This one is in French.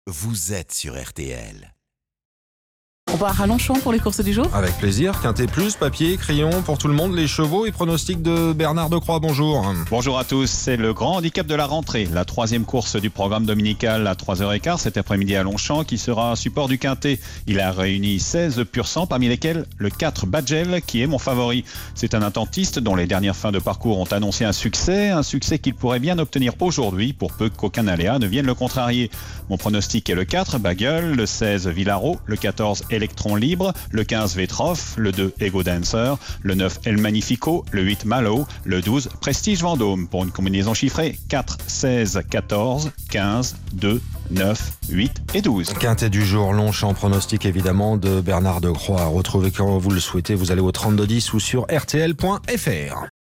vous êtes sur RTL. On part à Longchamp pour les courses du jour. Avec plaisir, Quintet Plus, papier, crayon pour tout le monde, les chevaux et pronostics de Bernard Decroix, bonjour. Bonjour à tous, c'est le grand handicap de la rentrée, la troisième course du programme dominical à 3h15 cet après-midi à Longchamp qui sera support du Quintet. Il a réuni 16 pur sang, parmi lesquels le 4 Badgel qui est mon favori. C'est un attentiste dont les dernières fins de parcours ont annoncé un succès qu'il pourrait bien obtenir aujourd'hui pour peu qu'aucun aléa ne vienne le contrarier. Mon pronostic est le 4 Bagel, le 16 Villaro, le 14 Electron Libre, le 15 Vetroff, le 2 Ego Dancer, le 9 El Magnifico, le 8 Malo, le 12 Prestige Vendôme pour une combinaison chiffrée 4, 16, 14, 15, 2, 9, 8 et 12. Quintet du jour, Longchamp, pronostic évidemment de Bernard Decroix. Retrouvez quand vous le souhaitez, vous allez au 3210 ou sur rtl.fr.